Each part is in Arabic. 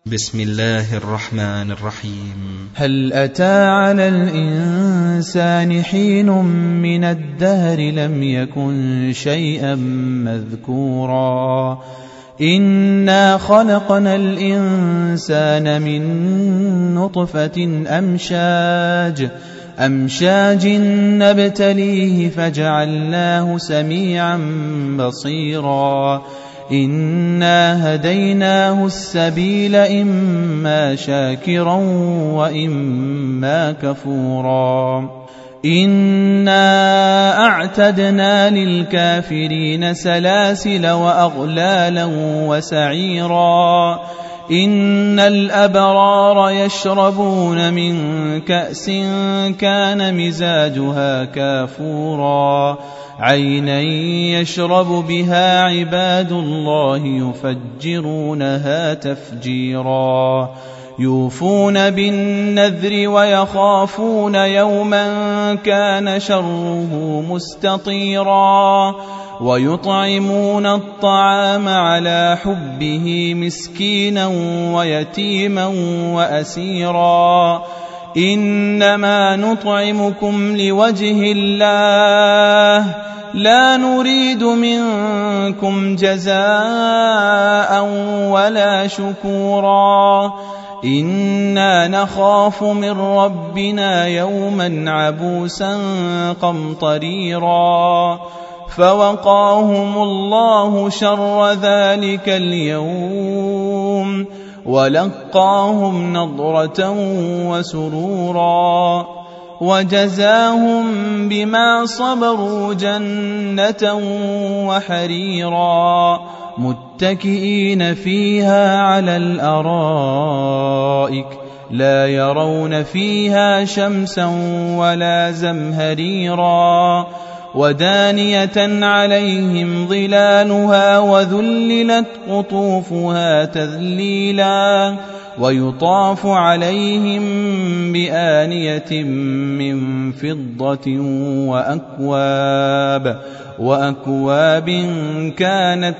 بسم الله الرحمن الرحيم. هل أتى على الإنسان حين من الدهر لم يكن شيئا مذكورا إنا خلقنا الإنسان من نطفة أمشاج نبتليه فجعلناه سميعا بصيرا إنا هديناه السبيل إما شاكرا وإما كفورا إنا أعتدنا للكافرين سلاسل وأغلالا وسعيرا إن الأبرار يشربون من كأس كان مزاجها كافورا عينا يشرب بها عباد الله يفجرونها تفجيرا يوفون بالنذر ويخافون يوما كان شره مستطيرا ويطعمون الطعام على حبه مسكينا ويتيما وأسيرا إنما نطعمكم لوجه الله لا نريد منكم جزاء ولا شكورا إنا نخاف من ربنا يوما عبوسا قمطريرا فوقاهم الله شر ذلك اليوم ولقاهم نضرة وسرورا وجزاهم بما صبروا جنة وحريرا متكئين فيها على الأرائك لا يرون فيها شمسا ولا زمهريرا ودانية عليهم ظلالها وذللت قطوفها تذليلا ويطاف عليهم بآنية من فضة وأكواب كانت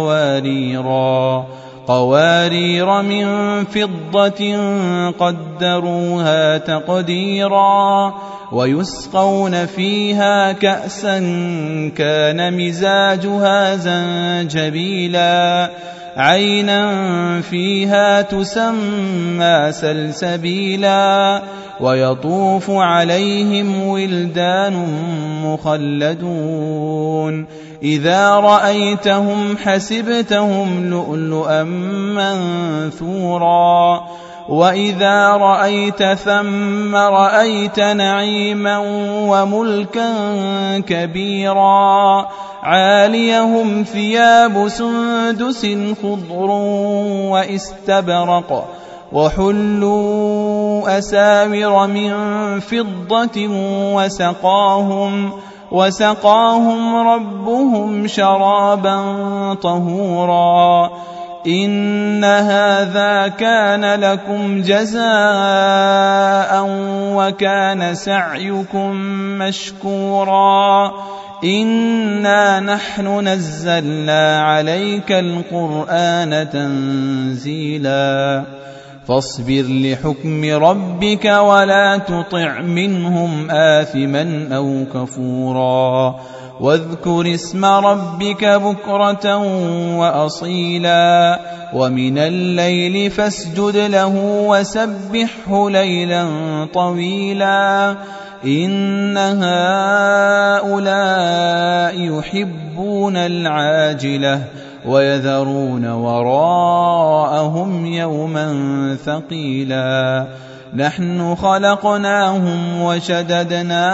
قوارير من فضة قدروها تقديرا ويسقون فيها كأسا كان مزاجها زنجبيلا عينا فيها تسمى سلسبيلا ويطوف عليهم ولدان مخلدون إذا رأيتهم حسبتهم لؤلؤا منثورا وإذا رأيت ثم رأيت نعيما وملكا كبيرا عاليهم ثياب سندس خضر واستبرق وحلوا أساور من فضة وسقاهم ربهم شرابا طهورا إن هذا كان لكم جزاء وكان سعيكم مشكورا إنا نحن نزلنا عليك القرآن تنزيلا فاصبر لحكم ربك ولا تطع منهم آثما أو كفورا واذكر اسم ربك بكرة وأصيلا ومن الليل فاسجد له وسبحه ليلا طويلا إن هؤلاء يحبون العاجلة ويذرون وراءهم يوما ثقيلا نحن خلقناهم وشددنا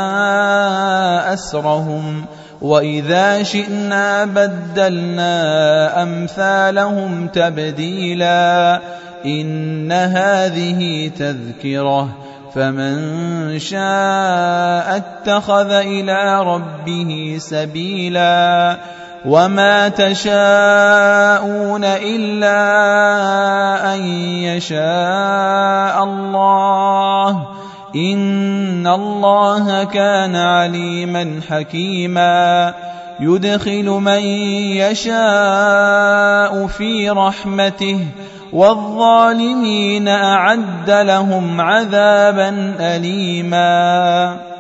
أسرهم وإذا شئنا بدلنا أمثالهم تبديلا إن هذه تذكرة فمن شاء اتخذ إلى ربه سبيلا وما تشاءون إلا أن يشاء الله إن الله كان عليما حكيما يدخل من يشاء في رحمته والظالمين أعد لهم عذابا أليما.